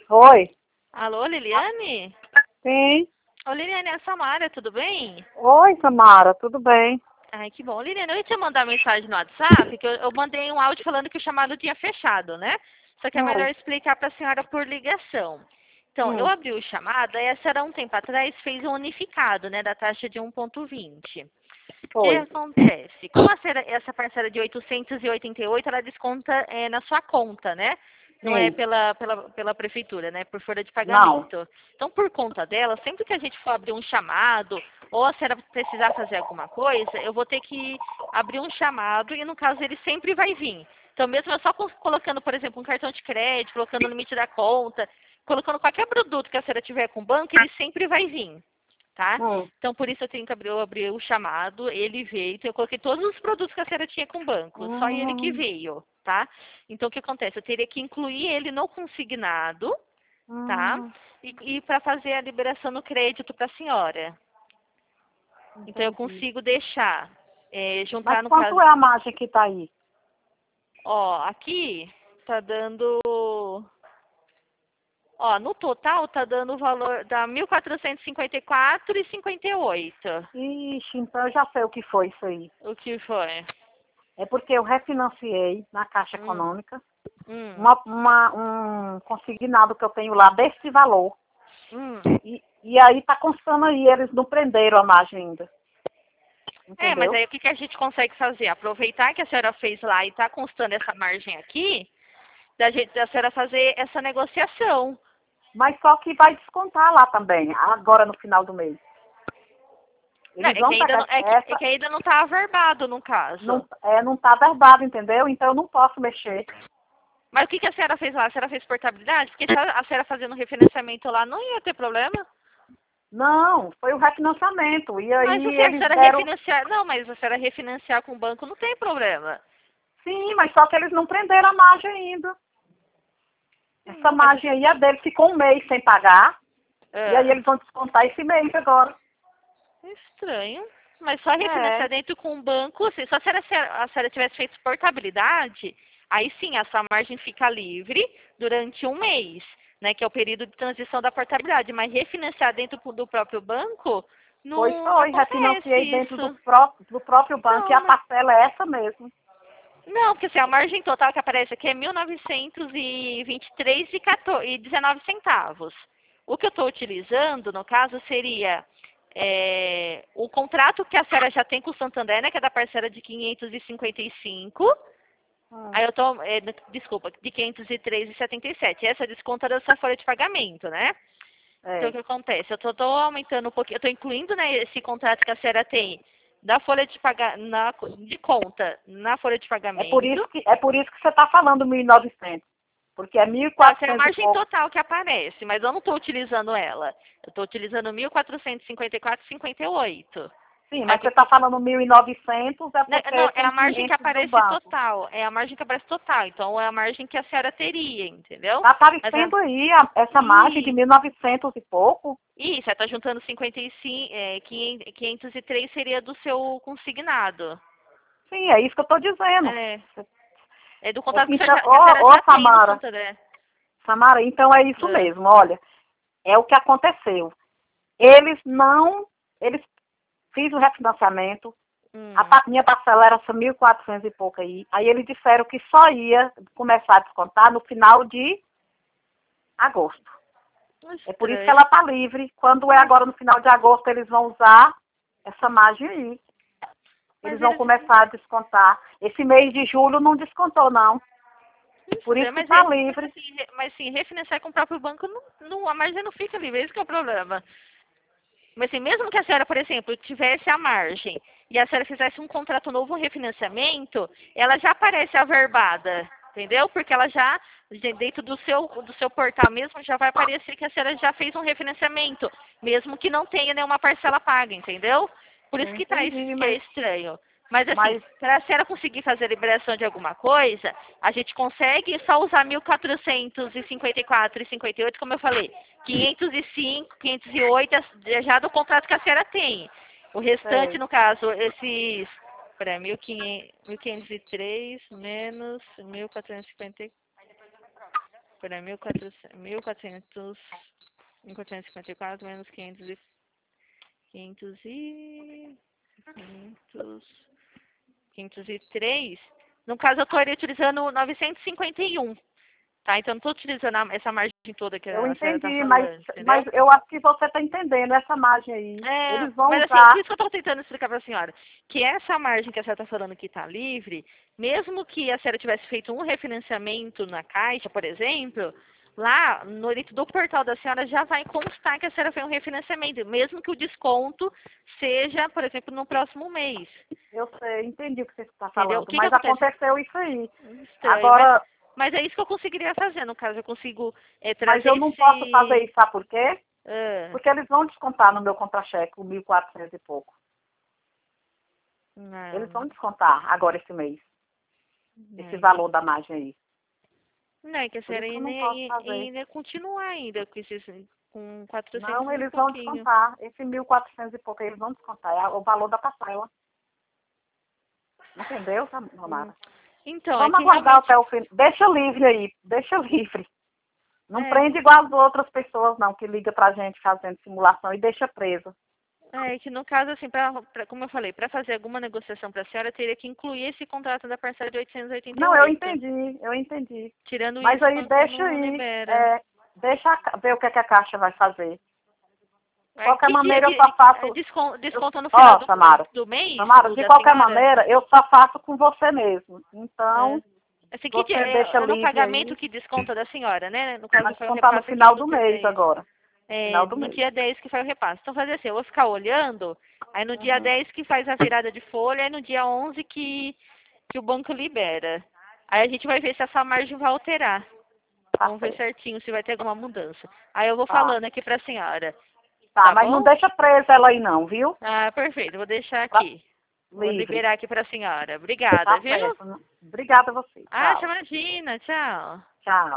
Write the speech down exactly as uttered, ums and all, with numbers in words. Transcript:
Oi. Alô, Liliane? Sim. Ô, Liliane, é a Samara, tudo bem? Oi, Samara, tudo bem? Ai, que bom. Liliane, eu ia te mandar mensagem no WhatsApp, que eu, eu mandei um áudio falando que o chamado tinha fechado, né? Só que é melhor Oi. explicar para a senhora por ligação. Então, eu Hum, abri o chamado, aí a senhora, um tempo atrás, fez um unificado, né, da taxa de um vírgula vinte. O que foi. acontece? Como a senhora- essa parcela de oitocentos e oitenta e oito, ela desconta é, na sua conta, né? Não é Sim. pela, pela, pela prefeitura, né? Por folha de Não. pagamento. Então, por conta dela, sempre que a gente for abrir um chamado, ou a senhora precisar fazer alguma coisa, eu vou ter que abrir um chamado e, no caso, ele sempre vai vir. Então, mesmo eu só co- colocando, por exemplo, um cartão de crédito, colocando o limite da conta, colocando qualquer produto que a senhora tiver com o banco, ele sempre vai vir, tá? Hum. Então, por isso eu tenho que abrir, eu abri o chamado, ele veio, então eu coloquei todos os produtos que a senhora tinha com o banco, só ele que Hum, veio, tá? Então, o que acontece? Eu teria que incluir ele no consignado, tá? hum, E, e para fazer a liberação no crédito para a senhora. Então, eu entendi. consigo deixar, é, Mas juntar no quanto caso... é a margem que tá aí? Ó, aqui tá dando... Ó, no total tá dando o valor da mil quatrocentos e cinquenta e quatro e cinquenta e oito. Ixi, então eu já sei o que foi isso aí. O que foi? É porque eu refinanciei na Caixa Hum, Econômica hum, uma, uma- um consignado que eu tenho lá desse valor. hum. E, e aí tá constando aí, eles não prenderam a margem ainda. É, mas Entendeu? aí o que, que a gente consegue fazer? Aproveitar que a senhora fez lá e está constando essa margem aqui, da, gente, da senhora fazer essa negociação. Mas só que vai descontar lá também, agora no final do mês. Não, Eles é, que vão ainda não, pegar é, que, é essa, que ainda não está averbado, no não, caso. é, não tá verbado, entendeu? Então eu não posso mexer. Mas o que, que a senhora fez lá? A senhora fez portabilidade? Porque se a, a senhora fazendo refinanciamento lá, não ia ter problema. Não, foi o refinanciamento. E Mas o aí que? A eles senhora deram. refinanciar... Não, mas a senhora refinanciar com o banco não tem problema. Sim, mas só que eles não prenderam a margem ainda. Essa Não, mas... margem aí é deles, ficou um mês sem pagar. E aí Ah, eles vão descontar esse mês agora. estranho. Mas só É. refinanciar dentro com o banco, assim, só se a senhora, a senhora tivesse feito portabilidade, aí sim a sua margem fica livre durante um mês, né? Que é o período de transição da portabilidade. Mas refinanciar dentro do próprio banco, Pois não, não foi, acontece refinanciei dentro do, isso. pró do próprio banco e Não, a mas. parcela é essa mesmo. Não, porque assim, a margem total que aparece aqui é mil novecentos e vinte e três e dezenove centavos. O que eu estou utilizando, no caso, seria é, o contrato que a senhora já tem com o Santander, né, que é da parcela de quinhentos e cinquenta e cinco. Hum, Aí eu tô, é, desculpa, de quinhentos e três e setenta e sete. Essa desconta da sua folha de pagamento, né? Então, o é. que acontece? Eu tô, tô aumentando um pouquinho, eu tô incluindo, né, esse contrato que a senhora tem da folha de pagar na de conta na folha de É por pagamento. isso que, é por isso que você está falando mil e novecentos. Porque é mil e Não, essa é a quatrocentos e margem pouco. total que aparece, mas eu não estou utilizando ela. Eu estou utilizando mil quatrocentos e cinquenta e quatro e cinquenta e oito. Sim, Aí o mas que você está que- falando mil e novecentos é né, não, porque é tem a margem que quinhentos do aparece banco. total. É a margem que aparece total. Então é a margem que a senhora teria, entendeu? Está Mas a, aparecendo aí a- essa margem de e, mil e novecentos e pouco. e você está juntando cinquenta e cinco, é, quinhentos e três seria do seu consignado. Sim, é isso que eu estou dizendo. É, é do É contrato que que, você então, já- que a senhora ô, ô já tem no Samara, Santander. Samara, então é isso É. mesmo, olha, é o que aconteceu. Eles não, eles fiz o refinanciamento, a Hum. pa- minha parcela era mil e quatrocentos e pouco aí, aí eles disseram que só ia começar a descontar no final de agosto. É por isso que ela Estranho. está livre. Quando é Mas, agora no final de agosto, eles vão usar essa margem aí. Eles mas vão eles. começar a descontar. Esse mês de julho não descontou, não. Por isso Estranho, que mas, está é- mas livre. assim, re- mas assim, refinanciar com o próprio banco, não, não, a margem não fica livre, esse que é o problema. Mas assim, mesmo que a senhora, por exemplo, tivesse a margem e a senhora fizesse um contrato novo, um refinanciamento, ela já aparece averbada, entendeu? Porque ela já, dentro do seu, do seu portal mesmo, já vai aparecer que a senhora já fez um refinanciamento, mesmo que não tenha nenhuma parcela paga, entendeu? Por isso Eu que, tá, isso entendi, que é mas, estranho. Mas assim, mas para a senhora conseguir fazer a liberação de alguma coisa, a gente consegue só usar mil quatrocentos e cinquenta e quatro e cinquenta e oito, como eu falei, quinhentos e cinco, quinhentos e oito é já do contrato que a senhora tem. O restante, sei. no caso, esses, para mil e quinhentos e três menos mil quatrocentos e cinquenta e quatro. para mil e quatrocentos, mil e quatrocentos, mil quatrocentos e cinquenta e quatro menos quinhentos e quinhentos e quinhentos, quinhentos e três. No caso, eu estaria utilizando novecentos e cinquenta e um. Tá? Então, não estou utilizando a- essa margem toda que Eu a senhora está entendi, falando, mas, entendeu? mas eu acho que você está entendendo essa margem aí. É, Eles vão mas assim, usar. por isso que eu estou tentando explicar para a senhora, que essa margem que a senhora está falando que está livre, mesmo que a senhora tivesse feito um refinanciamento na Caixa, por exemplo, lá no dentro do portal da senhora já vai constar que a senhora fez um refinanciamento, mesmo que o desconto seja, por exemplo, no próximo mês. Eu sei, entendi o que você está Entendeu? O falando, que que mas acontece? aconteceu isso aí. Estranho, Agora, mas, mas é isso que eu conseguiria fazer, no caso, eu consigo é, mas trazer eu não posso fazer esse... isso, sabe por quê? Ah, Porque eles vão descontar no meu contra-cheque o mil e quatrocentos e pouco. Eles não, vão descontar agora esse mês, esse não. valor da margem aí. Não, é que a Por isso senhora que eu ainda, não posso fazer. ainda continuar ainda com esses com quatrocentos Não, e eles vão pouquinho. descontar. Esse mil e quatrocentos e pouco aí, eles vão descontar. É o valor da parcela. Entendeu, Romara? Hum. Então, é Vamos que aguardar realmente até o fim. Deixa livre aí, deixa livre. Não é, prende igual as outras pessoas, não, que liga pra gente fazendo simulação e deixa preso. é que no caso, assim, pra, pra, como eu falei, para fazer alguma negociação para a senhora, teria que incluir esse contrato da parcela de oitocentos e oitenta e Não, eu oito. entendi, eu entendi. Tirando Mas isso, o aí banco deixa não aí, libera. é, deixa a ca- ver o que, é que a Caixa vai fazer. De É, qualquer que dia maneira, eu de, só é, faço... descon- eu- desconta no final Ó, do, Samara, do mês, Samara, o de da qualquer senhora? maneira, eu só faço com você mesmo. É. Então, Assim, que dia, você deixa é, é no livre pagamento aí, que desconta da senhora, né? No caso, vai foi o descontar no repasse aqui final no do dia mês dez. agora. É, Final do no mês. dia dez que foi o repasse. Então, fazer assim, eu vou ficar olhando, aí no dia Uhum. dez que faz a virada de folha, aí no dia onze que, que o banco libera. Aí a gente vai ver se essa margem vai alterar. Tá Vamos ver certo. certinho se vai ter alguma mudança. Aí eu vou Tá. falando aqui pra senhora. Tá, Tá mas não bom? deixa presa ela aí não, viu? Ah, perfeito. Vou deixar Tá aqui. Vou livre. liberar aqui pra senhora. Obrigada, Tá viu? certo. Obrigada a você. Ah, Tchau. imagina. Tchau. Tchau.